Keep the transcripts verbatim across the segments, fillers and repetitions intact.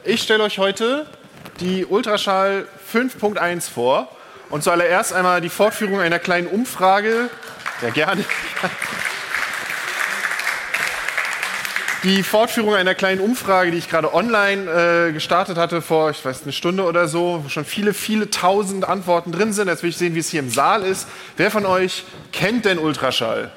Ich stelle euch heute die Ultraschall fünf Punkt eins vor. Und zuallererst einmal die Fortführung einer kleinen Umfrage. Ja, gerne. Die Fortführung einer kleinen Umfrage, die ich gerade online äh, gestartet hatte vor, ich weiß, eine Stunde oder so, wo schon viele, viele tausend Antworten drin sind. Jetzt will ich sehen, wie es hier im Saal ist. Wer von euch kennt denn Ultraschall?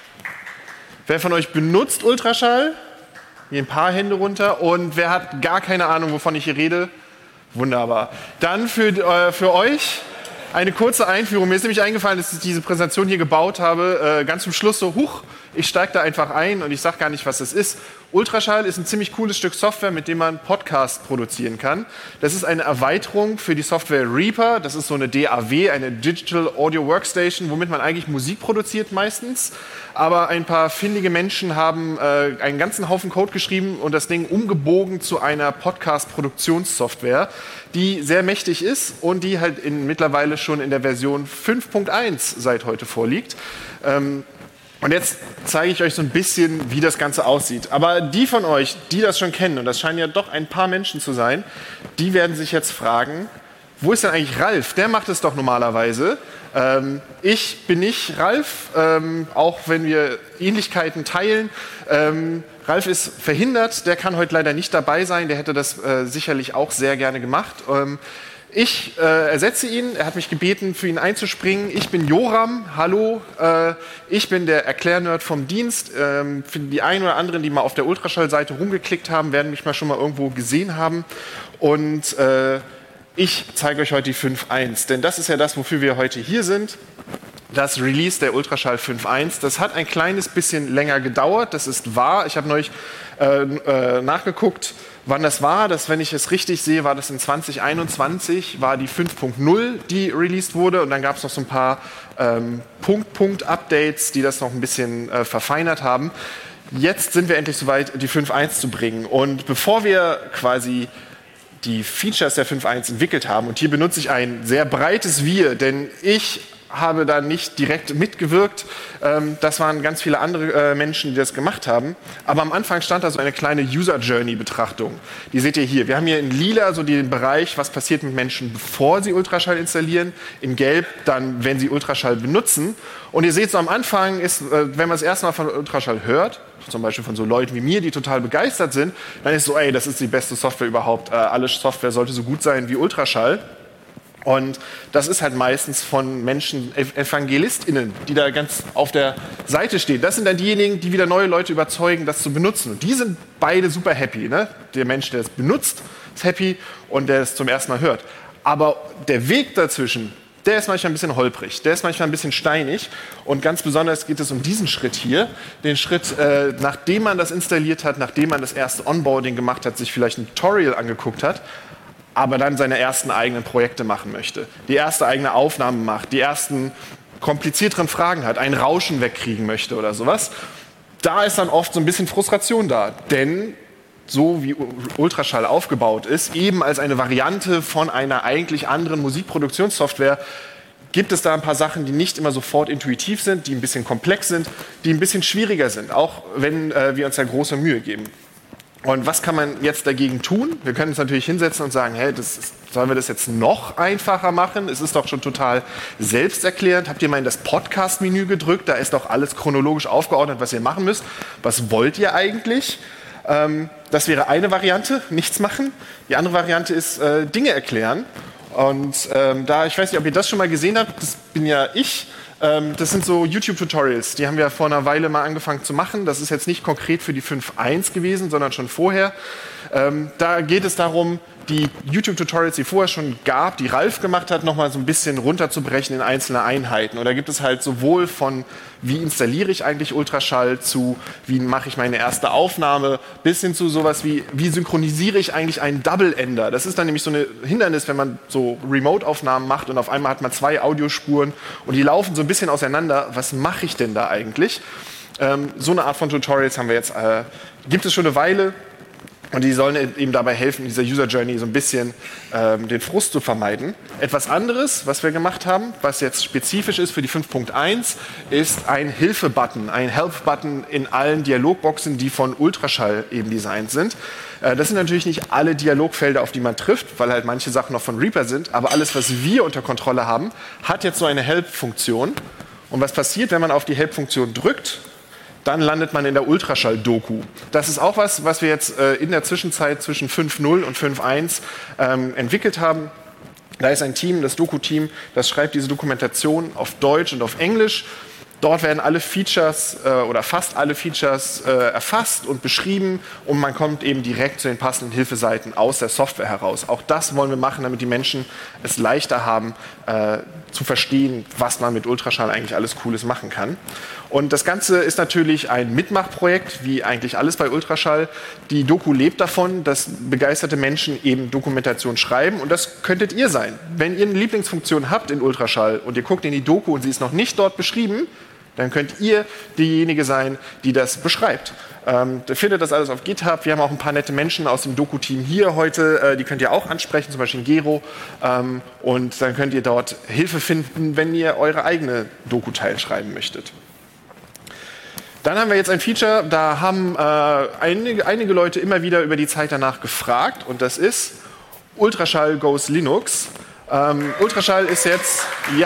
Wer von euch benutzt Ultraschall? Hier ein paar Hände runter. Und wer hat gar keine Ahnung, wovon ich hier rede? Wunderbar. Dann für, äh, für euch eine kurze Einführung. Mir ist nämlich eingefallen, dass ich diese Präsentation hier gebaut habe. Äh, ganz zum Schluss so, huch, ich steige da einfach ein und ich sage gar nicht, was das ist. Ultraschall ist ein ziemlich cooles Stück Software, mit dem man Podcasts produzieren kann. Das ist eine Erweiterung für die Software Reaper. Das ist so eine D A W, eine Digital Audio Workstation, womit man eigentlich Musik produziert meistens. Aber ein paar findige Menschen haben äh, einen ganzen Haufen Code geschrieben und das Ding umgebogen zu einer Podcast-Produktionssoftware, die sehr mächtig ist und die halt in, mittlerweile schon in der Version fünf Punkt eins seit heute vorliegt. Ähm, Und jetzt zeige ich euch so ein bisschen, wie das Ganze aussieht. Aber die von euch, die das schon kennen, und das scheinen ja doch ein paar Menschen zu sein, die werden sich jetzt fragen, wo ist denn eigentlich Ralf? Der macht es doch normalerweise. Ähm, ich bin nicht Ralf, ähm, auch wenn wir Ähnlichkeiten teilen. Ähm, Ralf ist verhindert, der kann heute leider nicht dabei sein, der hätte das äh, sicherlich auch sehr gerne gemacht. Ähm, Ich äh, ersetze ihn, er hat mich gebeten, für ihn einzuspringen. Ich bin Joram, hallo, äh, ich bin der Erklärnerd vom Dienst. Ähm, für die einen oder anderen, die mal auf der Ultraschall-Seite rumgeklickt haben, werden mich mal schon mal irgendwo gesehen haben. Und äh, ich zeige euch heute die fünf Punkt eins, denn das ist ja das, wofür wir heute hier sind. Das Release der Ultraschall fünf Punkt eins, das hat ein kleines bisschen länger gedauert, das ist wahr. Ich habe neulich äh, äh, nachgeguckt, wann das war. Das, wenn ich es richtig sehe, war das in zwanzig einundzwanzig, war die fünf Punkt null, die released wurde. Und dann gab es noch so ein paar ähm, Punkt-Punkt-Updates, die das noch ein bisschen äh, verfeinert haben. Jetzt sind wir endlich soweit, die fünf Punkt eins zu bringen. Und bevor wir quasi die Features der fünf Punkt eins entwickelt haben, und hier benutze ich ein sehr breites Wir, denn ich habe da nicht direkt mitgewirkt. Das waren ganz viele andere Menschen, die das gemacht haben. Aber am Anfang stand da so eine kleine User-Journey-Betrachtung. Die seht ihr hier. Wir haben hier in lila so den Bereich, was passiert mit Menschen, bevor sie Ultraschall installieren. In gelb dann, wenn sie Ultraschall benutzen. Und ihr seht so am Anfang, ist, wenn man das erste Mal von Ultraschall hört, zum Beispiel von so Leuten wie mir, die total begeistert sind, dann ist so, ey, das ist die beste Software überhaupt. Alle Software sollte so gut sein wie Ultraschall. Und das ist halt meistens von Menschen, EvangelistInnen, die da ganz auf der Seite stehen. Das sind dann diejenigen, die wieder neue Leute überzeugen, das zu benutzen. Und die sind beide super happy. Ne? Der Mensch, der es benutzt, ist happy und der es zum ersten Mal hört. Aber der Weg dazwischen, der ist manchmal ein bisschen holprig, der ist manchmal ein bisschen steinig. Und ganz besonders geht es um diesen Schritt hier. Den Schritt, äh, nachdem man das installiert hat, nachdem man das erste Onboarding gemacht hat, sich vielleicht ein Tutorial angeguckt hat, aber dann seine ersten eigenen Projekte machen möchte, die erste eigene Aufnahme macht, die ersten komplizierteren Fragen hat, ein Rauschen wegkriegen möchte oder sowas, da ist dann oft so ein bisschen Frustration da. Denn so wie Ultraschall aufgebaut ist, eben als eine Variante von einer eigentlich anderen Musikproduktionssoftware, gibt es da ein paar Sachen, die nicht immer sofort intuitiv sind, die ein bisschen komplex sind, die ein bisschen schwieriger sind, auch wenn äh, wir uns da große Mühe geben. Und was kann man jetzt dagegen tun? Wir können uns natürlich hinsetzen und sagen, hey, das ist, sollen wir das jetzt noch einfacher machen? Es ist doch schon total selbsterklärend. Habt ihr mal in das Podcast-Menü gedrückt? Da ist doch alles chronologisch aufgeordnet, was ihr machen müsst. Was wollt ihr eigentlich? Ähm, das wäre eine Variante, nichts machen. Die andere Variante ist äh, Dinge erklären. Und ähm, da, ich weiß nicht, ob ihr das schon mal gesehen habt, das bin ja ich. Das sind so YouTube-Tutorials, die haben wir vor einer Weile mal angefangen zu machen. Das ist jetzt nicht konkret für die fünf Punkt eins gewesen, sondern schon vorher. Ähm, da geht es darum, die YouTube-Tutorials, die vorher schon gab, die Ralf gemacht hat, nochmal so ein bisschen runterzubrechen in einzelne Einheiten. Und da gibt es halt sowohl von, wie installiere ich eigentlich Ultraschall, zu, wie mache ich meine erste Aufnahme, bis hin zu sowas wie, wie synchronisiere ich eigentlich einen Double-Ender. Das ist dann nämlich so ein Hindernis, wenn man so Remote-Aufnahmen macht und auf einmal hat man zwei Audiospuren und die laufen so ein bisschen auseinander. Was mache ich denn da eigentlich? Ähm, so eine Art von Tutorials haben wir jetzt, äh, gibt es schon eine Weile. Und die sollen eben dabei helfen, in dieser User Journey so ein bisschen ähm, den Frust zu vermeiden. Etwas anderes, was wir gemacht haben, was jetzt spezifisch ist für die fünf Punkt eins, ist ein Hilfe-Button, ein Help-Button in allen Dialogboxen, die von Ultraschall eben designt sind. Äh, das sind natürlich nicht alle Dialogfelder, auf die man trifft, weil halt manche Sachen noch von Reaper sind, aber alles, was wir unter Kontrolle haben, hat jetzt so eine Help-Funktion. Und was passiert, wenn man auf die Help-Funktion drückt? Dann landet man in der Ultraschall-Doku. Das ist auch was, was wir jetzt äh, in der Zwischenzeit zwischen fünf Punkt null und fünf Punkt eins ähm, entwickelt haben. Da ist ein Team, das Doku-Team, das schreibt diese Dokumentation auf Deutsch und auf Englisch. Dort werden alle Features äh, oder fast alle Features äh, erfasst und beschrieben und man kommt eben direkt zu den passenden Hilfeseiten aus der Software heraus. Auch das wollen wir machen, damit die Menschen es leichter haben, äh, zu verstehen, was man mit Ultraschall eigentlich alles Cooles machen kann. Und das Ganze ist natürlich ein Mitmachprojekt, wie eigentlich alles bei Ultraschall. Die Doku lebt davon, dass begeisterte Menschen eben Dokumentation schreiben und das könntet ihr sein. Wenn ihr eine Lieblingsfunktion habt in Ultraschall und ihr guckt in die Doku und sie ist noch nicht dort beschrieben, dann könnt ihr diejenige sein, die das beschreibt. Ähm, ihr findet das alles auf GitHub. Wir haben auch ein paar nette Menschen aus dem Doku-Team hier heute, äh, die könnt ihr auch ansprechen, zum Beispiel Gero. Ähm, und dann könnt ihr dort Hilfe finden, wenn ihr eure eigene Doku-Teil schreiben möchtet. Dann haben wir jetzt ein Feature, da haben äh, einige, einige Leute immer wieder über die Zeit danach gefragt und das ist Ultraschall goes Linux. Ähm, Ultraschall ist jetzt... Ja.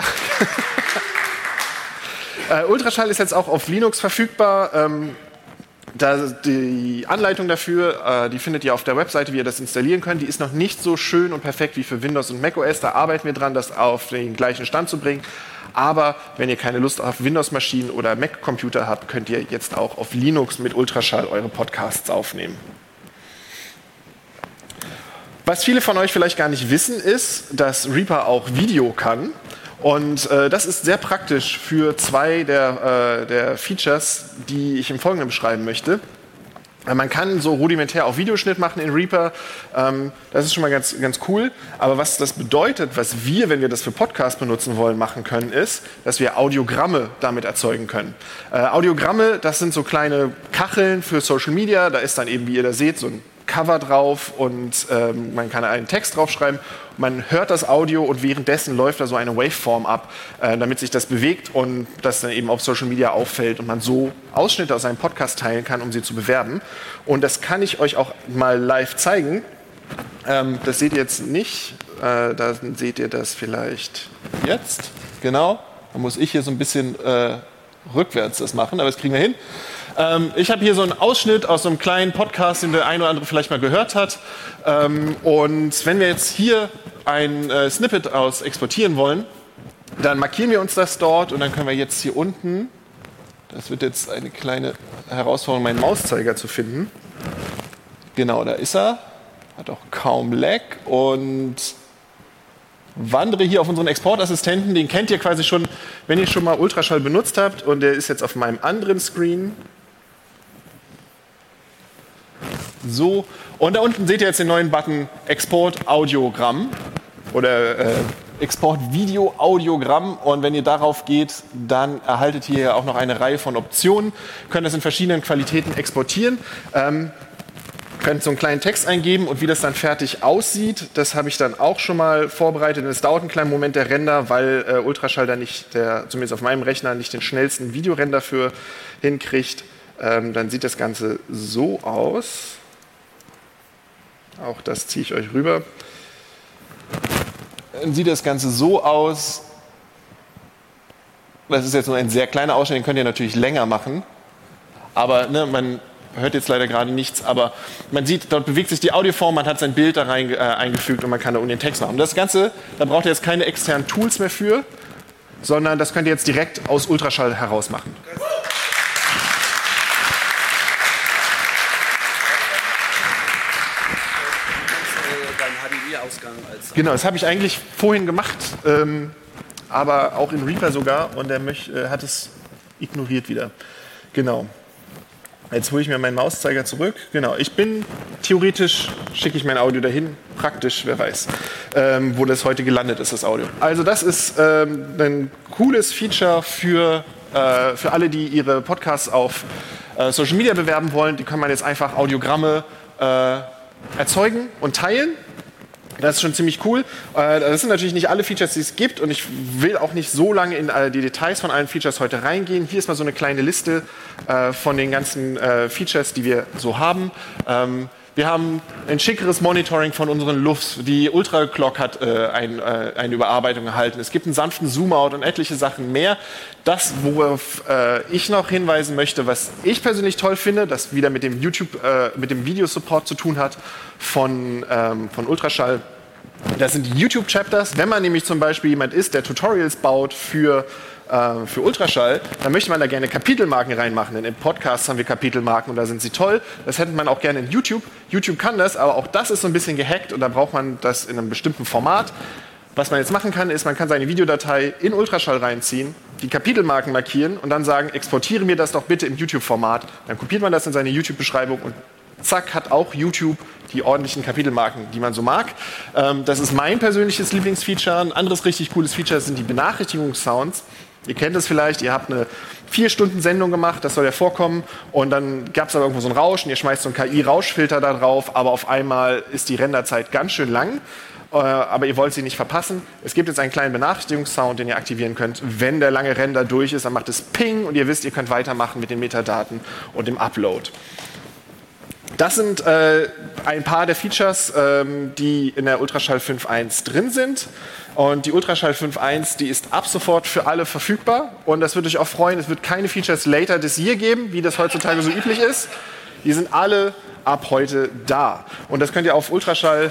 Äh, Ultraschall ist jetzt auch auf Linux verfügbar. Ähm, da, die Anleitung dafür, äh, die findet ihr auf der Webseite, wie ihr das installieren könnt. Die ist noch nicht so schön und perfekt wie für Windows und macOS. Da arbeiten wir dran, das auf den gleichen Stand zu bringen. Aber wenn ihr keine Lust auf Windows-Maschinen oder Mac-Computer habt, könnt ihr jetzt auch auf Linux mit Ultraschall eure Podcasts aufnehmen. Was viele von euch vielleicht gar nicht wissen, ist, dass Reaper auch Video kann. Und äh, das ist sehr praktisch für zwei der, äh, der Features, die ich im Folgenden beschreiben möchte. Äh, man kann so rudimentär auch Videoschnitt machen in Reaper. Ähm, das ist schon mal ganz, ganz cool. Aber was das bedeutet, was wir, wenn wir das für Podcast benutzen wollen, machen können, ist, dass wir Audiogramme damit erzeugen können. Äh, Audiogramme, das sind so kleine Kacheln für Social Media. Da ist dann eben, wie ihr da seht, so ein Cover drauf und ähm, man kann einen Text draufschreiben. Man hört das Audio und währenddessen läuft da so eine Waveform ab, äh, damit sich das bewegt und das dann eben auf Social Media auffällt und man so Ausschnitte aus einem Podcast teilen kann, um sie zu bewerben. Und das kann ich euch auch mal live zeigen. Ähm, das seht ihr jetzt nicht. Äh, da seht ihr das vielleicht jetzt. Genau. Da muss ich hier so ein bisschen äh, rückwärts das machen, aber das kriegen wir hin. Ähm, ich habe hier so einen Ausschnitt aus so einem kleinen Podcast, den der eine oder andere vielleicht mal gehört hat. Ähm, und wenn wir jetzt hier ein äh, Snippet aus exportieren wollen, dann markieren wir uns das dort und dann können wir jetzt hier unten, das wird jetzt eine kleine Herausforderung, meinen Mauszeiger zu finden. Genau, da ist er. Hat auch kaum Lag und wandere hier auf unseren Exportassistenten. Den kennt ihr quasi schon, wenn ihr schon mal Ultraschall benutzt habt und der ist jetzt auf meinem anderen Screen. So, und da unten seht ihr jetzt den neuen Button Export Audiogramm oder äh, Export Video Audiogramm und wenn ihr darauf geht, dann erhaltet ihr auch noch eine Reihe von Optionen, könnt das in verschiedenen Qualitäten exportieren, ähm, könnt so einen kleinen Text eingeben und wie das dann fertig aussieht, das habe ich dann auch schon mal vorbereitet. Es dauert einen kleinen Moment der Render, weil äh, Ultraschall da nicht, der, zumindest auf meinem Rechner, nicht den schnellsten Videorender für hinkriegt. Ähm, dann sieht das Ganze so aus. Auch das ziehe ich euch rüber. Dann sieht das Ganze so aus. Das ist jetzt nur ein sehr kleiner Ausschnitt, den könnt ihr natürlich länger machen. Aber ne, man hört jetzt leider gerade nichts, aber man sieht, dort bewegt sich die Audioform, man hat sein Bild da rein äh, eingefügt und man kann da unten den Text machen. Und das Ganze, da braucht ihr jetzt keine externen Tools mehr für, sondern das könnt ihr jetzt direkt aus Ultraschall heraus machen. Genau, das habe ich eigentlich vorhin gemacht, ähm, aber auch in Reaper sogar und der möch, äh, hat es ignoriert wieder. Genau. Jetzt hole ich mir meinen Mauszeiger zurück. Genau, ich bin theoretisch, schicke ich mein Audio dahin, praktisch, wer weiß, ähm, wo das heute gelandet ist, das Audio. Also das ist ähm, ein cooles Feature für, äh, für alle, die ihre Podcasts auf äh, Social Media bewerben wollen. Die kann man jetzt einfach Audiogramme äh, erzeugen und teilen. Das ist schon ziemlich cool. Das sind natürlich nicht alle Features, die es gibt, und ich will auch nicht so lange in die Details von allen Features heute reingehen. Hier ist mal so eine kleine Liste von den ganzen Features, die wir so haben. Wir haben ein schickeres Monitoring von unseren L U Fs. Die Ultra Clock hat äh, ein, äh, eine Überarbeitung erhalten. Es gibt einen sanften Zoom-Out und etliche Sachen mehr. Das, worauf äh, ich noch hinweisen möchte, was ich persönlich toll finde, das wieder mit dem YouTube, äh, mit dem Videosupport zu tun hat von, ähm, von Ultraschall. Das sind die YouTube-Chapters. Wenn man nämlich zum Beispiel jemand ist, der Tutorials baut für für Ultraschall, dann möchte man da gerne Kapitelmarken reinmachen. Denn im Podcast haben wir Kapitelmarken und da sind sie toll. Das hätte man auch gerne in YouTube. YouTube kann das, aber auch das ist so ein bisschen gehackt und da braucht man das in einem bestimmten Format. Was man jetzt machen kann, ist, man kann seine Videodatei in Ultraschall reinziehen, die Kapitelmarken markieren und dann sagen, exportiere mir das doch bitte im YouTube-Format. Dann kopiert man das in seine YouTube-Beschreibung und zack, hat auch YouTube die ordentlichen Kapitelmarken, die man so mag. Ähm, das ist mein persönliches Lieblingsfeature. Ein anderes richtig cooles Feature sind die Benachrichtigungssounds. Ihr kennt es vielleicht, ihr habt eine vier Stunden Sendung gemacht, das soll ja vorkommen, und dann gab es aber irgendwo so ein Rauschen, ihr schmeißt so einen K I-Rauschfilter da drauf, aber auf einmal ist die Renderzeit ganz schön lang, äh, aber ihr wollt sie nicht verpassen. Es gibt jetzt einen kleinen Benachrichtigungssound, den ihr aktivieren könnt. Wenn der lange Render durch ist, dann macht es Ping und ihr wisst, ihr könnt weitermachen mit den Metadaten und dem Upload. Das sind äh, ein paar der Features, ähm, die in der Ultraschall fünf Punkt eins drin sind. Und die Ultraschall fünf Punkt eins, die ist ab sofort für alle verfügbar. Und das würde euch auch freuen, es wird keine Features later this year geben, wie das heutzutage so üblich ist. Die sind alle ab heute da. Und das könnt ihr auf Ultraschall...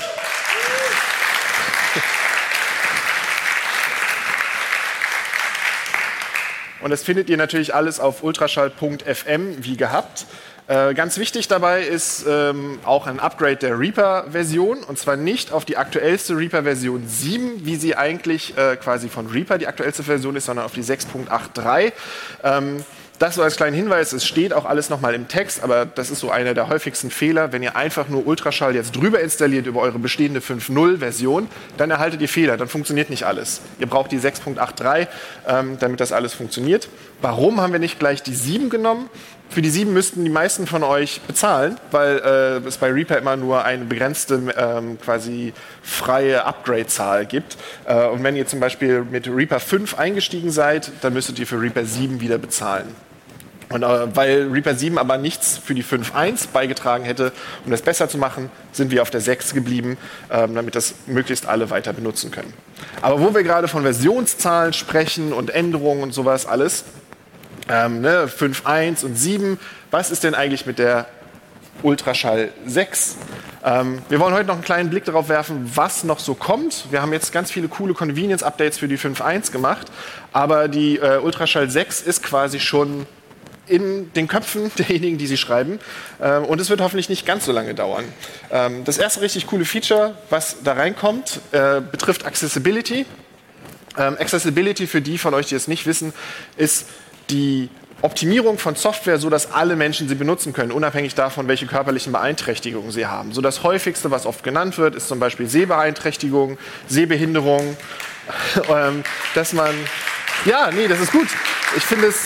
Und das findet ihr natürlich alles auf ultraschall punkt f m wie gehabt. Äh, ganz wichtig dabei ist ähm, auch ein Upgrade der Reaper-Version, und zwar nicht auf die aktuellste Reaper-Version sieben, wie sie eigentlich äh, quasi von Reaper die aktuellste Version ist, sondern auf die sechs Punkt acht Punkt drei. Ähm, das so als kleinen Hinweis, es steht auch alles nochmal im Text, aber das ist so einer der häufigsten Fehler. Wenn ihr einfach nur Ultraschall jetzt drüber installiert über eure bestehende fünf Punkt null-Version, dann erhaltet ihr Fehler, dann funktioniert nicht alles. Ihr braucht die sechs Punkt acht Punkt drei, ähm, damit das alles funktioniert. Warum haben wir nicht gleich die sieben genommen? Für die sieben müssten die meisten von euch bezahlen, weil äh, es bei Reaper immer nur eine begrenzte, ähm, quasi freie Upgrade-Zahl gibt. Äh, und wenn ihr zum Beispiel mit Reaper fünf eingestiegen seid, dann müsstet ihr für Reaper sieben wieder bezahlen. Und äh, weil Reaper sieben aber nichts für die fünf Punkt eins beigetragen hätte, um das besser zu machen, sind wir auf der sechs geblieben, ähm, damit das möglichst alle weiter benutzen können. Aber wo wir gerade von Versionszahlen sprechen und Änderungen und sowas alles, Ähm, ne, fünf Punkt eins und sieben. Was ist denn eigentlich mit der Ultraschall sechs? Ähm, wir wollen heute noch einen kleinen Blick darauf werfen, was noch so kommt. Wir haben jetzt ganz viele coole Convenience-Updates für die fünf Punkt eins gemacht, aber die äh, Ultraschall sechs ist quasi schon in den Köpfen derjenigen, die sie schreiben, ähm, und es wird hoffentlich nicht ganz so lange dauern. Ähm, das erste richtig coole Feature, was da reinkommt, äh, betrifft Accessibility. Ähm, Accessibility, für die von euch, die es nicht wissen, ist die Optimierung von Software, so dass alle Menschen sie benutzen können, unabhängig davon, welche körperlichen Beeinträchtigungen sie haben. So das häufigste, was oft genannt wird, ist zum Beispiel Sehbeeinträchtigung, Sehbehinderung, ähm, dass man, ja, nee, das ist gut. Ich finde es,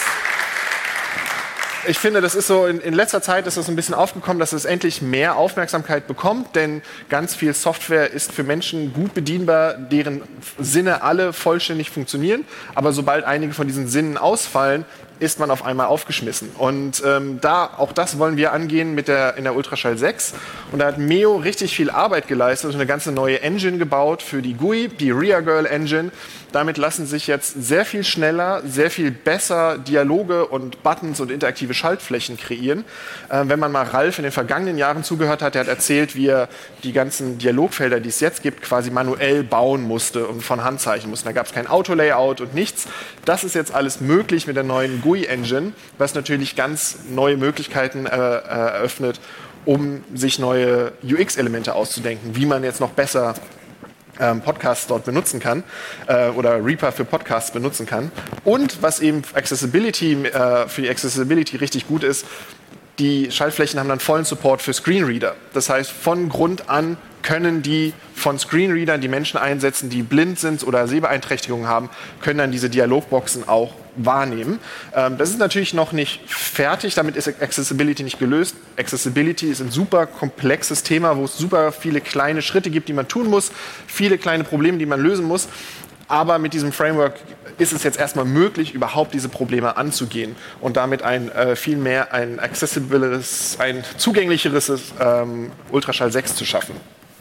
ich finde, das ist so, in, in letzter Zeit ist das ein bisschen aufgekommen, dass es endlich mehr Aufmerksamkeit bekommt, denn ganz viel Software ist für Menschen gut bedienbar, deren Sinne alle vollständig funktionieren, aber sobald einige von diesen Sinnen ausfallen, ist man auf einmal aufgeschmissen. Und ähm, da, auch das wollen wir angehen mit der, in der Ultraschall sechs. Und da hat Meo richtig viel Arbeit geleistet und eine ganze neue Engine gebaut für die G U I, die ReaGirl Engine. Damit lassen sich jetzt sehr viel schneller, sehr viel besser Dialoge und Buttons und interaktive Schaltflächen kreieren. Äh, wenn man mal Ralf in den vergangenen Jahren zugehört hat, der hat erzählt, wie er die ganzen Dialogfelder, die es jetzt gibt, quasi manuell bauen musste und von Hand zeichnen musste. Da gab es kein Autolayout und nichts. Das ist jetzt alles möglich mit der neuen G U I-Engine, was natürlich ganz neue Möglichkeiten äh, eröffnet, um sich neue U X-Elemente auszudenken, wie man jetzt noch besser ähm, Podcasts dort benutzen kann äh, oder Reaper für Podcasts benutzen kann. Und was eben Accessibility, äh, für die Accessibility richtig gut ist, die Schaltflächen haben dann vollen Support für Screenreader. Das heißt, von Grund an können die von Screenreadern, die Menschen einsetzen, die blind sind oder Sehbeeinträchtigungen haben, können dann diese Dialogboxen auch wahrnehmen. Ähm, das ist natürlich noch nicht fertig, damit ist Accessibility nicht gelöst. Accessibility ist ein super komplexes Thema, wo es super viele kleine Schritte gibt, die man tun muss, viele kleine Probleme, die man lösen muss. Aber mit diesem Framework ist es jetzt erstmal möglich, überhaupt diese Probleme anzugehen und damit ein äh, viel mehr ein accessibleres, ein zugänglicheres ähm, Ultraschall sechs zu schaffen.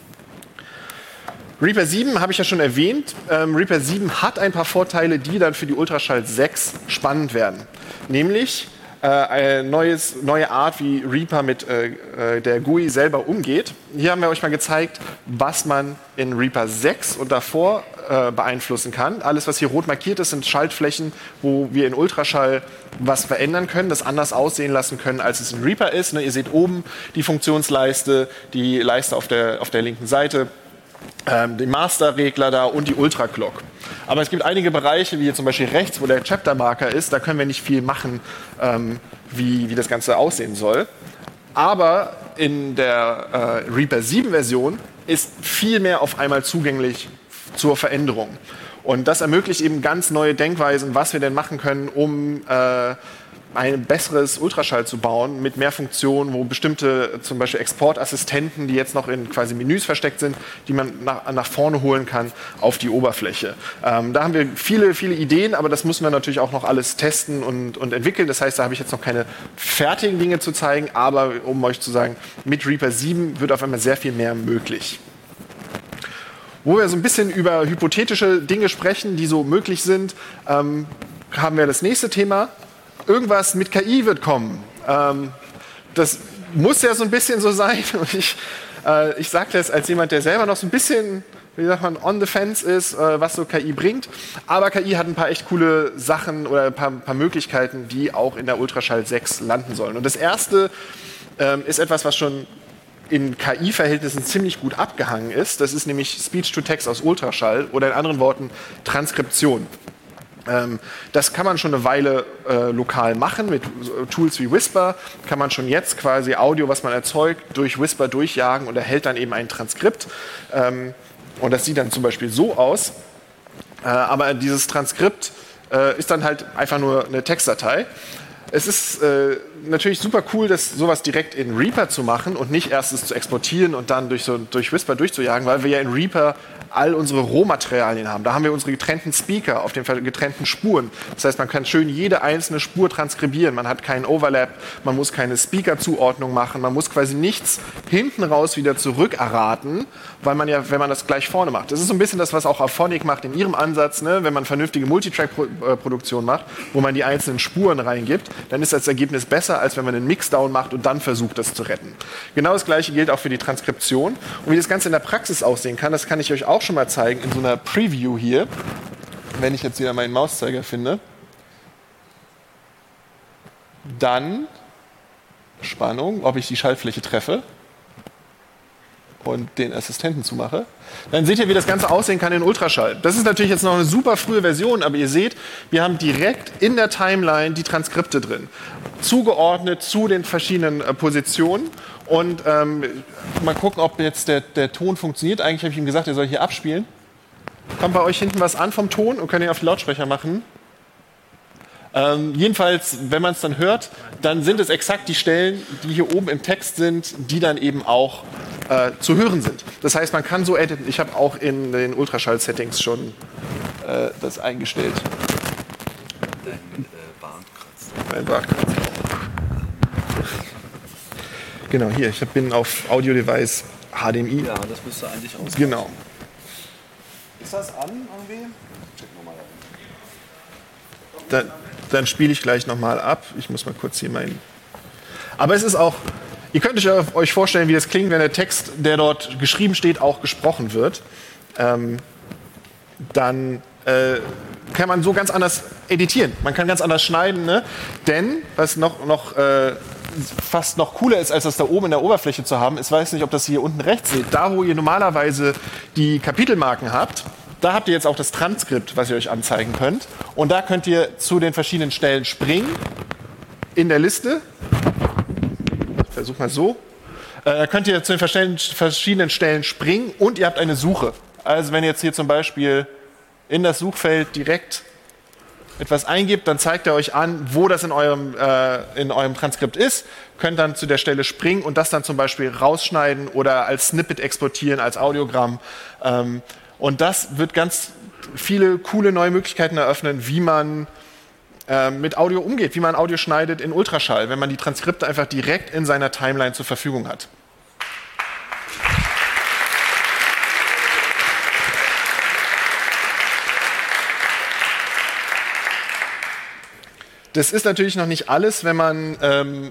Reaper sieben habe ich ja schon erwähnt. Ähm, Reaper sieben hat ein paar Vorteile, die dann für die Ultraschall sechs spannend werden. Nämlich äh, eine neues, neue Art, wie Reaper mit äh, der G U I selber umgeht. Hier haben wir euch mal gezeigt, was man in Reaper sechs und davor äh, beeinflussen kann. Alles, was hier rot markiert ist, sind Schaltflächen, wo wir in Ultraschall was verändern können, das anders aussehen lassen können, als es in Reaper ist. Ne, ihr seht oben die Funktionsleiste, die Leiste auf der, auf der linken Seite, ähm, den Master-Regler da und die Ultra-Clock. Aber es gibt einige Bereiche, wie hier zum Beispiel rechts, wo der Chapter-Marker ist, da können wir nicht viel machen, ähm, wie, wie das Ganze aussehen soll. Aber in der äh, Reaper sieben Version ist viel mehr auf einmal zugänglich zur Veränderung. Und das ermöglicht eben ganz neue Denkweisen, was wir denn machen können, um äh, ein besseres Ultraschall zu bauen mit mehr Funktionen, wo bestimmte zum Beispiel Exportassistenten, die jetzt noch in quasi Menüs versteckt sind, die man nach, nach vorne holen kann auf die Oberfläche. Ähm, da haben wir viele, viele Ideen, aber das müssen wir natürlich auch noch alles testen und, und entwickeln. Das heißt, da habe ich jetzt noch keine fertigen Dinge zu zeigen, aber um euch zu sagen, mit Reaper sieben wird auf einmal sehr viel mehr möglich. Wo wir so ein bisschen über hypothetische Dinge sprechen, die so möglich sind, ähm, haben wir das nächste Thema. Irgendwas mit K I wird kommen. Ähm, das muss ja so ein bisschen so sein. Und ich, äh, ich sage das als jemand, der selber noch so ein bisschen, wie sagt man, on the fence ist, äh, was so K I bringt. Aber K I hat ein paar echt coole Sachen oder ein paar, ein paar Möglichkeiten, die auch in der Ultraschall sechs landen sollen. Und das erste ähm, ist etwas, was schon in K I-Verhältnissen ziemlich gut abgehangen ist. Das ist nämlich Speech-to-Text aus Ultraschall oder in anderen Worten Transkription. Ähm, das kann man schon eine Weile äh, lokal machen mit Tools wie Whisper. Kann man schon jetzt quasi Audio, was man erzeugt, durch Whisper durchjagen und erhält dann eben ein Transkript. Ähm, und das sieht dann zum Beispiel so aus. Äh, aber dieses Transkript äh, ist dann halt einfach nur eine Textdatei. Es ist äh, natürlich super cool, das sowas direkt in Reaper zu machen und nicht erst es zu exportieren und dann durch, so, durch Whisper durchzujagen, weil wir ja in Reaper all unsere Rohmaterialien haben. Da haben wir unsere getrennten Speaker auf den getrennten Spuren. Das heißt, man kann schön jede einzelne Spur transkribieren. Man hat keinen Overlap, man muss keine Speaker-Zuordnung machen, man muss quasi nichts hinten raus wieder zurück erraten, weil man ja, wenn man das gleich vorne macht. Das ist so ein bisschen das, was auch Auphonic macht in ihrem Ansatz, ne? Wenn man vernünftige Multitrack-Produktion macht, wo man die einzelnen Spuren reingibt, dann ist das Ergebnis besser, als wenn man einen Mixdown macht und dann versucht, das zu retten. Genau das Gleiche gilt auch für die Transkription. Und wie das Ganze in der Praxis aussehen kann, das kann ich euch auch schon mal zeigen in so einer Preview hier. Wenn ich jetzt wieder meinen Mauszeiger finde, dann Spannung, ob ich die Schaltfläche treffe und den Assistenten zumache, dann seht ihr, wie das Ganze aussehen kann in Ultraschall. Das ist natürlich jetzt noch eine super frühe Version, aber ihr seht, wir haben direkt in der Timeline die Transkripte drin, zugeordnet zu den verschiedenen äh, Positionen. Und ähm, mal gucken, ob jetzt der, der Ton funktioniert. Eigentlich habe ich ihm gesagt, er soll hier abspielen. Kommt bei euch hinten was an vom Ton und könnt ihn auf die Lautsprecher machen. Ähm, jedenfalls, wenn man es dann hört, dann sind es exakt die Stellen, die hier oben im Text sind, die dann eben auch äh, zu hören sind. Das heißt, man kann so editen. Ich habe auch in den Ultraschall-Settings schon äh, das eingestellt. Dein äh, Bartkratzer. Mein Bartkratzer. Genau, hier, ich bin auf Audio-Device H D M I. Ja, das müsste eigentlich aus. Genau. Ist das an irgendwie? Check nochmal. Dann, dann spiele ich gleich nochmal ab. Ich muss mal kurz hier meinen. Aber es ist auch, ihr könnt euch vorstellen, wie das klingt, wenn der Text, der dort geschrieben steht, auch gesprochen wird. Ähm, dann äh, kann man so ganz anders editieren. Man kann ganz anders schneiden, ne? Denn, was noch, noch äh, fast noch cooler ist, als das da oben in der Oberfläche zu haben, ich weiß nicht, ob das hier unten rechts seht, da wo ihr normalerweise die Kapitelmarken habt, da habt ihr jetzt auch das Transkript, was ihr euch anzeigen könnt. Und da könnt ihr zu den verschiedenen Stellen springen in der Liste. Ich versuche mal so. Äh, da könnt ihr zu den verschiedenen Stellen springen und ihr habt eine Suche. Also wenn ihr jetzt hier zum Beispiel in das Suchfeld direkt etwas eingibt, dann zeigt er euch an, wo das in eurem, äh, in eurem Transkript ist, könnt dann zu der Stelle springen und das dann zum Beispiel rausschneiden oder als Snippet exportieren, als Audiogramm. Ähm, und das wird ganz viele coole neue Möglichkeiten eröffnen, wie man äh, mit Audio umgeht, wie man Audio schneidet in Ultraschall, wenn man die Transkripte einfach direkt in seiner Timeline zur Verfügung hat. Das ist natürlich noch nicht alles, wenn man, ähm,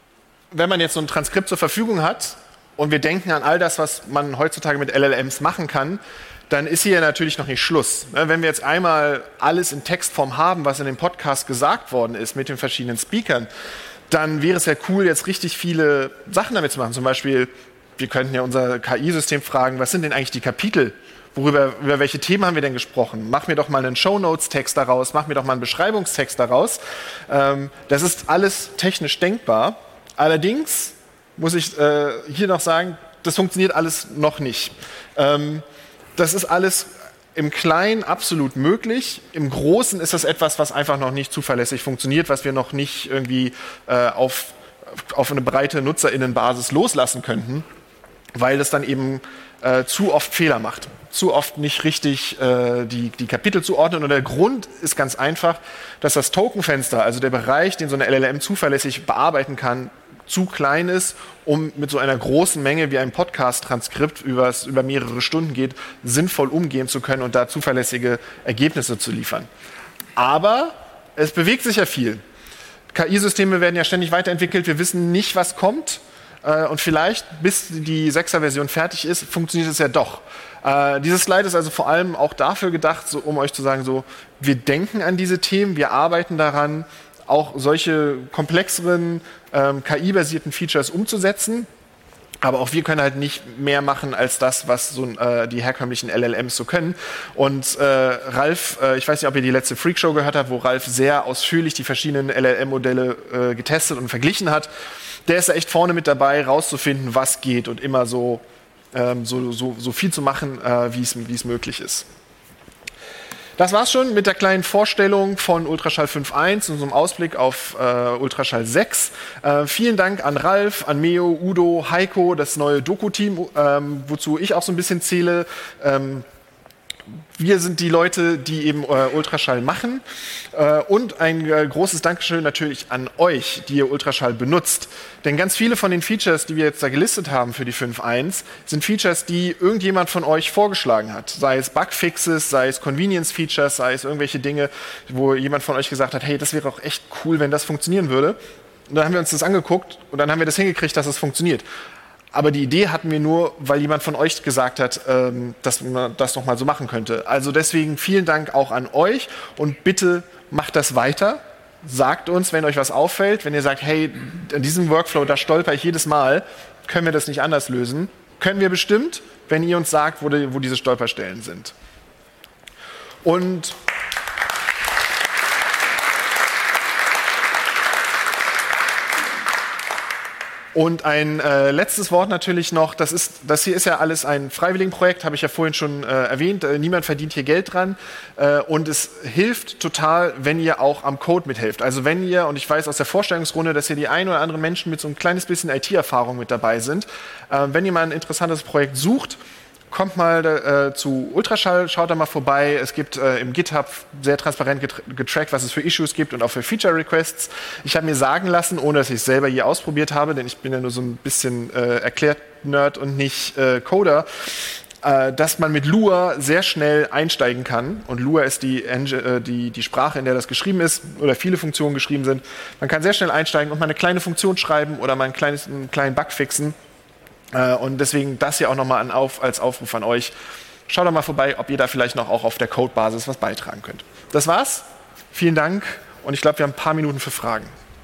wenn man jetzt so ein Transkript zur Verfügung hat und wir denken an all das, was man heutzutage mit L L Ms machen kann, dann ist hier natürlich noch nicht Schluss. Wenn wir jetzt einmal alles in Textform haben, was in dem Podcast gesagt worden ist mit den verschiedenen Speakern, dann wäre es ja cool, jetzt richtig viele Sachen damit zu machen. Zum Beispiel, wir könnten ja unser K I-System fragen, was sind denn eigentlich die Kapitel? Worüber, über welche Themen haben wir denn gesprochen? Mach mir doch mal einen Shownotes-Text daraus, mach mir doch mal einen Beschreibungstext daraus. Ähm, das ist alles technisch denkbar. Allerdings muss ich äh, hier noch sagen, das funktioniert alles noch nicht. Ähm, das ist alles im Kleinen absolut möglich. Im Großen ist das etwas, was einfach noch nicht zuverlässig funktioniert, was wir noch nicht irgendwie äh, auf, auf eine breite NutzerInnenbasis loslassen könnten, weil das dann eben äh, zu oft Fehler macht. Zu oft nicht richtig äh, die, die Kapitel zuordnen. Und der Grund ist ganz einfach, dass das Tokenfenster, also der Bereich, den so eine L L M zuverlässig bearbeiten kann, zu klein ist, um mit so einer großen Menge wie ein Podcast-Transkript, über mehrere Stunden geht, sinnvoll umgehen zu können und da zuverlässige Ergebnisse zu liefern. Aber es bewegt sich ja viel. K I-Systeme werden ja ständig weiterentwickelt. Wir wissen nicht, was kommt. Äh, und vielleicht, bis die Sechser-Version fertig ist, funktioniert es ja doch. Äh, dieses Slide ist also vor allem auch dafür gedacht, so, um euch zu sagen, so, wir denken an diese Themen, wir arbeiten daran, auch solche komplexeren ähm, K I-basierten Features umzusetzen. Aber auch wir können halt nicht mehr machen als das, was so äh, die herkömmlichen L L Ms so können. Und äh, Ralf, äh, ich weiß nicht, ob ihr die letzte Freakshow gehört habt, wo Ralf sehr ausführlich die verschiedenen L L M-Modelle äh, getestet und verglichen hat. Der ist da echt vorne mit dabei, rauszufinden, was geht und immer so Ähm, so, so, so viel zu machen, äh, wie es möglich ist. Das war's schon mit der kleinen Vorstellung von Ultraschall fünf Punkt eins und so einem Ausblick auf äh, Ultraschall sechs. Äh, vielen Dank an Ralf, an Meo, Udo, Heiko, das neue Doku-Team, ähm, wozu ich auch so ein bisschen zähle. Ähm, Wir sind die Leute, die eben äh, Ultraschall machen. Äh, und ein äh, großes Dankeschön natürlich an euch, die ihr Ultraschall benutzt. Denn ganz viele von den Features, die wir jetzt da gelistet haben für die fünf Punkt eins, sind Features, die irgendjemand von euch vorgeschlagen hat. Sei es Bugfixes, sei es Convenience-Features, sei es irgendwelche Dinge, wo jemand von euch gesagt hat, hey, das wäre auch echt cool, wenn das funktionieren würde. Und dann haben wir uns das angeguckt und dann haben wir das hingekriegt, dass es funktioniert. Aber die Idee hatten wir nur, weil jemand von euch gesagt hat, ähm, dass man das noch mal so machen könnte. Also deswegen vielen Dank auch an euch und bitte macht das weiter. Sagt uns, wenn euch was auffällt, wenn ihr sagt, hey, in diesem Workflow, da stolper ich jedes Mal, können wir das nicht anders lösen? Können wir bestimmt, wenn ihr uns sagt, wo, die, wo diese Stolperstellen sind. Und Und ein äh, letztes Wort natürlich noch, das, ist, das hier ist ja alles ein Freiwilligenprojekt, habe ich ja vorhin schon äh, erwähnt, äh, niemand verdient hier Geld dran äh, und es hilft total, wenn ihr auch am Code mithelft. Also wenn ihr, und ich weiß aus der Vorstellungsrunde, dass hier die ein oder anderen Menschen mit so ein kleines bisschen I T-Erfahrung mit dabei sind, äh, wenn ihr mal ein interessantes Projekt sucht, kommt mal äh, zu Ultraschall, schaut da mal vorbei. Es gibt äh, im GitHub sehr transparent getrackt, was es für Issues gibt und auch für Feature-Requests. Ich habe mir sagen lassen, ohne dass ich es selber je ausprobiert habe, denn ich bin ja nur so ein bisschen äh, Erklärt-Nerd und nicht äh, Coder, äh, dass man mit Lua sehr schnell einsteigen kann. Und Lua ist die, äh, die, die Sprache, in der das geschrieben ist, oder viele Funktionen geschrieben sind. Man kann sehr schnell einsteigen und mal eine kleine Funktion schreiben oder mal ein kleines, einen kleinen Bug fixen. Und deswegen das hier auch nochmal an auf, als Aufruf an euch. Schaut doch mal vorbei, ob ihr da vielleicht noch auch auf der Codebasis was beitragen könnt. Das war's. Vielen Dank und ich glaube, wir haben ein paar Minuten für Fragen.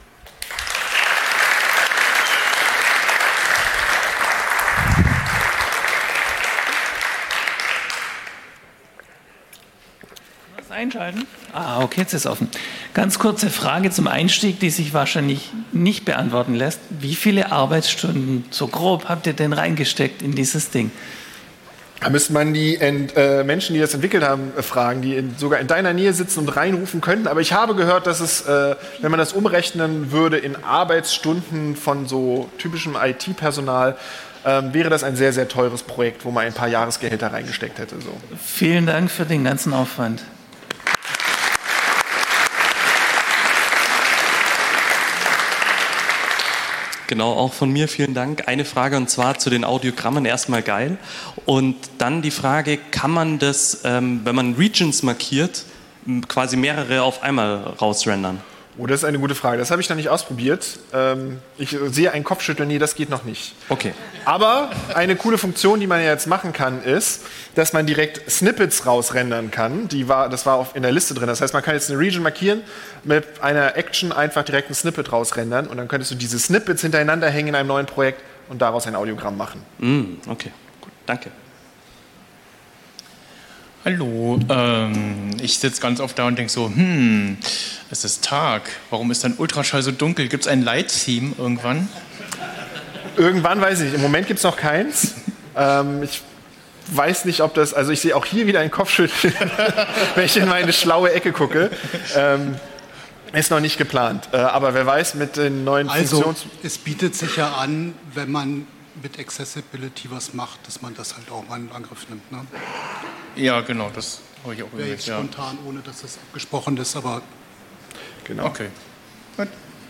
Einschalten. Ah, okay, jetzt ist offen. Ganz kurze Frage zum Einstieg, die sich wahrscheinlich nicht beantworten lässt. Wie viele Arbeitsstunden, so grob, habt ihr denn reingesteckt in dieses Ding? Da müsste man die Ent, äh, Menschen, die das entwickelt haben, äh, fragen, die in, sogar in deiner Nähe sitzen und reinrufen könnten. Aber ich habe gehört, dass es, äh, wenn man das umrechnen würde in Arbeitsstunden von so typischem I T-Personal, äh, wäre das ein sehr, sehr teures Projekt, wo man ein paar Jahresgehälter reingesteckt hätte. So. Vielen Dank für den ganzen Aufwand. Genau, auch von mir vielen Dank. Eine Frage und zwar zu den Audiogrammen, erstmal geil. Und dann die Frage, kann man das, ähm, wenn man Regions markiert, quasi mehrere auf einmal rausrendern? Oh, das ist eine gute Frage. Das habe ich noch nicht ausprobiert. Ähm, ich sehe einen Kopfschütteln, nee, das geht noch nicht. Okay. Aber eine coole Funktion, die man ja jetzt machen kann, ist, dass man direkt Snippets rausrendern kann. Die war, das war auch in der Liste drin. Das heißt, man kann jetzt eine Region markieren, mit einer Action einfach direkt ein Snippet rausrendern und dann könntest du diese Snippets hintereinander hängen in einem neuen Projekt und daraus ein Audiogramm machen. Mm, okay, gut, danke. Hallo, ähm, ich sitze ganz oft da und denke so, hm, es ist Tag, warum ist dann Ultraschall so dunkel? Gibt es ein Light-Theme irgendwann? Irgendwann weiß ich nicht, im Moment gibt es noch keins. ähm, ich weiß nicht, ob das, also ich sehe auch hier wieder einen Kopfschütteln, wenn ich in meine schlaue Ecke gucke. Ähm, ist noch nicht geplant, äh, aber wer weiß, mit den neuen also, Funktions... es bietet sich ja an, wenn man mit Accessibility was macht, dass man das halt auch mal in Angriff nimmt. Ne? Ja, genau, das habe ich auch Wäre überlegt. jetzt Ja. spontan, ohne dass das abgesprochen ist, aber... Genau. Okay. Gut.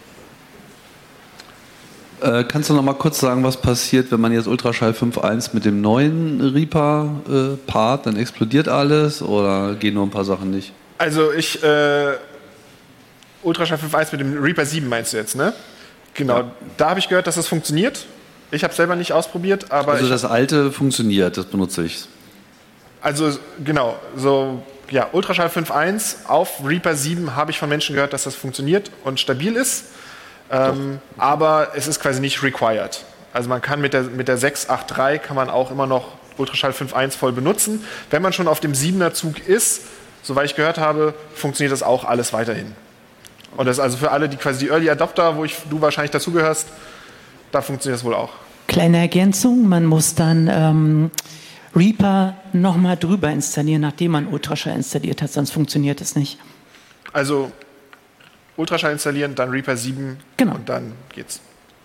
Äh, kannst du noch mal kurz sagen, was passiert, wenn man jetzt Ultraschall fünf Punkt eins mit dem neuen Reaper äh, paart? Dann explodiert alles oder gehen nur ein paar Sachen nicht? Also ich... Äh, Ultraschall fünf Punkt eins mit dem Reaper sieben meinst du jetzt, ne? Genau, ja. Da habe ich gehört, dass das funktioniert. Ich habe es selber nicht ausprobiert, aber... Also ich, das alte funktioniert, das benutze ich. Also genau, so ja, Ultraschall fünf Punkt eins auf Reaper sieben habe ich von Menschen gehört, dass das funktioniert und stabil ist, ähm, aber es ist quasi nicht required. Also man kann mit der, mit der sechs Punkt acht drei kann man auch immer noch Ultraschall fünf Punkt eins voll benutzen. Wenn man schon auf dem siebener Zug ist, soweit ich gehört habe, funktioniert das auch alles weiterhin. Und das ist also für alle, die quasi die Early Adopter, wo ich, du wahrscheinlich dazugehörst, da funktioniert das wohl auch. Kleine Ergänzung, man muss dann ähm, Reaper nochmal drüber installieren, nachdem man Ultraschall installiert hat, sonst funktioniert es nicht. Also Ultraschall installieren, dann Reaper sieben genau. Und dann geht's.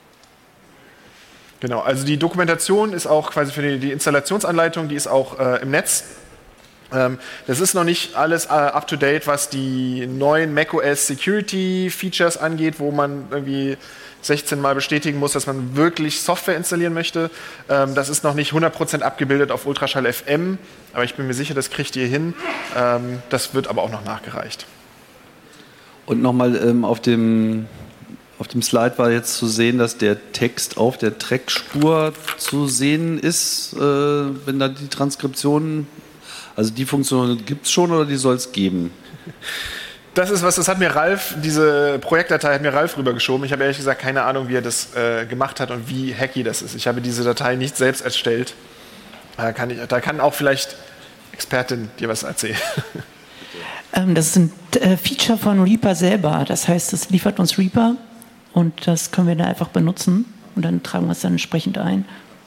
Genau, also die Dokumentation ist auch quasi für die, die Installationsanleitung, die ist auch äh, im Netz. Ähm, das ist noch nicht alles äh, up-to-date, was die neuen macOS Security Features angeht, wo man irgendwie sechzehn Mal bestätigen muss, dass man wirklich Software installieren möchte. Ähm, das ist noch nicht hundert Prozent abgebildet auf Ultraschall F M, aber ich bin mir sicher, das kriegt ihr hin. Ähm, das wird aber auch noch nachgereicht. Und nochmal ähm, auf dem, auf dem Slide war jetzt zu sehen, dass der Text auf der Trackspur zu sehen ist, äh, wenn da die Transkription, also die Funktion gibt es schon oder die soll es geben? Das ist was, das hat mir Ralf, diese Projektdatei hat mir Ralf rübergeschoben. Ich habe ehrlich gesagt keine Ahnung, wie er das äh, gemacht hat und wie hacky das ist. Ich habe diese Datei nicht selbst erstellt. Da kann, ich, da kann auch vielleicht Expertin dir was erzählen. Ähm, das ist ein äh, Feature von Reaper selber. Das heißt, es liefert uns Reaper und das können wir dann einfach benutzen und dann tragen wir es dann entsprechend ein.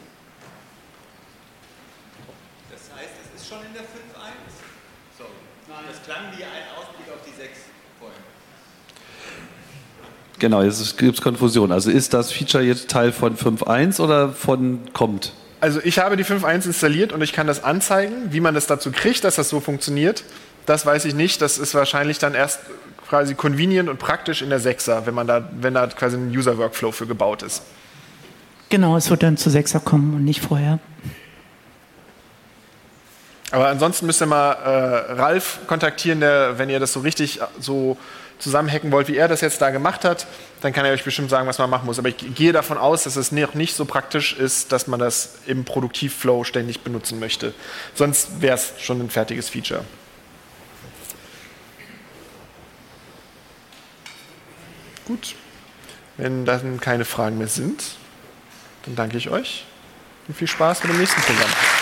Das heißt, es ist schon in der fünf Punkt eins? So. Das klang wie ein Ausblick auf die sechs vorhin. Genau, jetzt gibt es Konfusion. Also ist das Feature jetzt Teil von fünf Punkt eins oder von kommt? Also ich habe die fünf Punkt eins installiert und ich kann das anzeigen. Wie man das dazu kriegt, dass das so funktioniert, das weiß ich nicht. Das ist wahrscheinlich dann erst quasi convenient und praktisch in der sechser, wenn man da, wenn da quasi ein User-Workflow für gebaut ist. Genau, es wird dann zu sechser kommen und nicht vorher. Aber ansonsten müsst ihr mal äh, Ralf kontaktieren, der, wenn ihr das so richtig so zusammenhacken wollt, wie er das jetzt da gemacht hat, dann kann er euch bestimmt sagen, was man machen muss. Aber ich gehe davon aus, dass es noch nicht so praktisch ist, dass man das im Produktivflow ständig benutzen möchte. Sonst wäre es schon ein fertiges Feature. Gut, wenn dann keine Fragen mehr sind, dann danke ich euch und viel Spaß mit dem nächsten Programm.